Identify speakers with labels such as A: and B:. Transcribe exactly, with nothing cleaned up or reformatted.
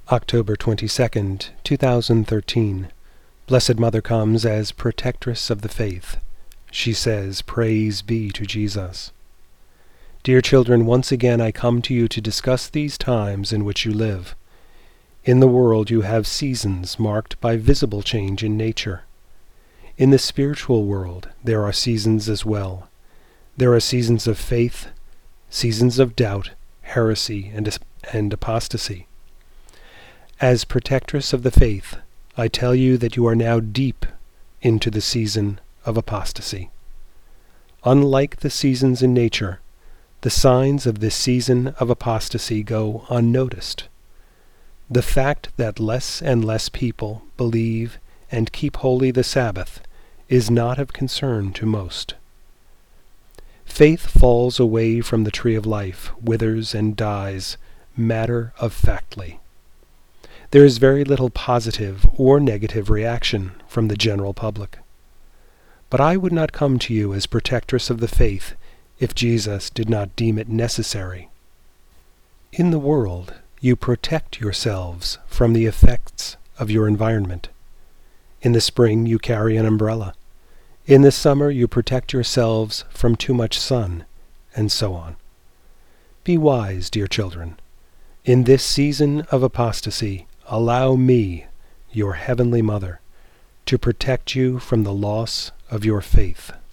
A: October twenty-second, two thousand thirteen. Blessed Mother comes as protectress of the faith. She says, "Praise be to Jesus." Dear children, once again I come to you to discuss these times in which you live. In the world you have seasons marked by visible change in nature. In the spiritual world there are seasons as well. There are seasons of faith, seasons of doubt, heresy, and, and apostasy. As protectress of the faith, I tell you that you are now deep into the season of apostasy. Unlike the seasons in nature, the signs of this season of apostasy go unnoticed. The fact that less and less people believe and keep holy the Sabbath is not of concern to most. Faith falls away from the tree of life, withers and dies, matter-of-factly. There is very little positive or negative reaction from the general public. But I would not come to you as protectress of the faith if Jesus did not deem it necessary. In the world, you protect yourselves from the effects of your environment. In the spring, you carry an umbrella. In the summer, you protect yourselves from too much sun, and so on. Be wise, dear children. In this season of apostasy, allow me, your heavenly Mother, to protect you from the loss of your faith.